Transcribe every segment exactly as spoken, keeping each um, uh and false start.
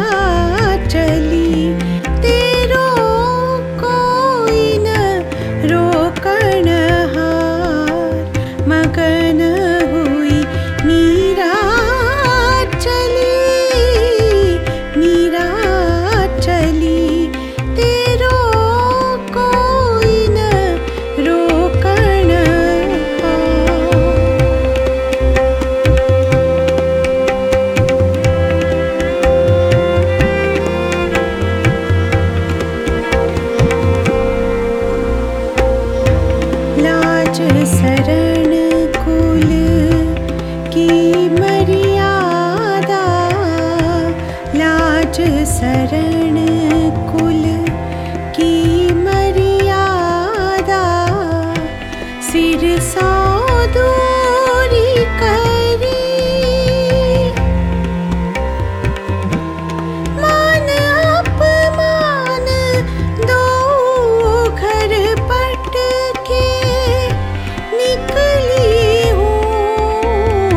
चली तेरो कोई न रोकण हार मगन हुई मीरा चली मीरा चली तेरो कोई न रोकण लाज शरण कुल की मर्यादा लाज शरण कुल की मर्यादा सिर सौ दूरी करी मान अपमान दो घर पट के निकली हूँ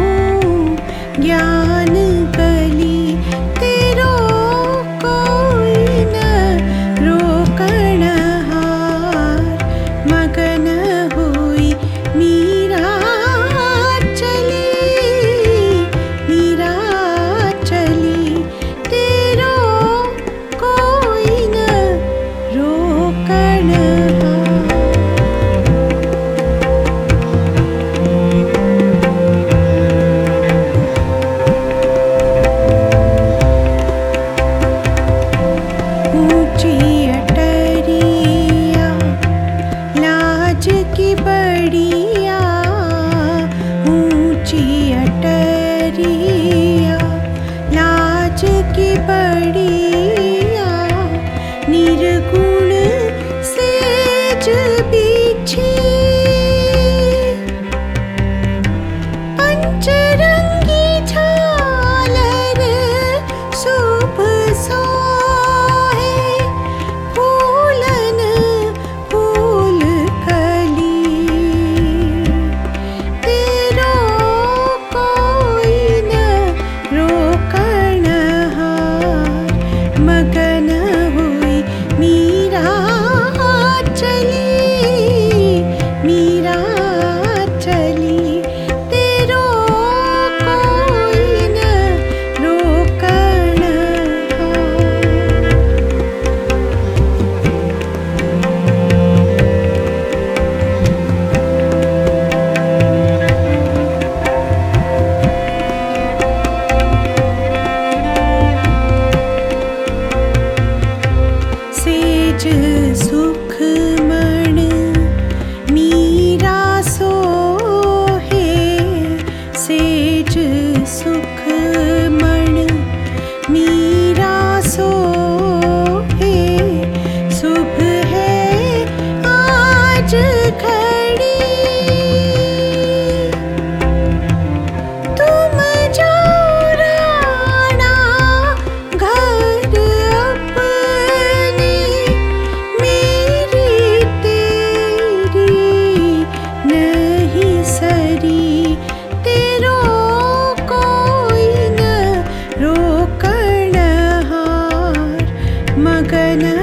ज्ञान गली तेरो कोई न रोकण हार मगन हुई मीरा चली मीरा चली तेरो कोई न रोकण हार ऊंची अटरिया लाज की बड़िया ऊंची अटरिया लाज की बड़िया निर्गुण सेज बिछी पंचरंगी झालर शुभ सोहे फूलन फूल कली तेरो कोई न रोकण हार मगन हुई मीरा चली मीरा चली तेरो कोई न रोकण हार सेज सुख मण मीरा सोहे सेज सुख मण मीरा सोहे शुभ है आज घड़ी तुम जाओ राणा घर अपने मेरी तेरी नहीं सरी तेरो कोई न रोकण हार मगन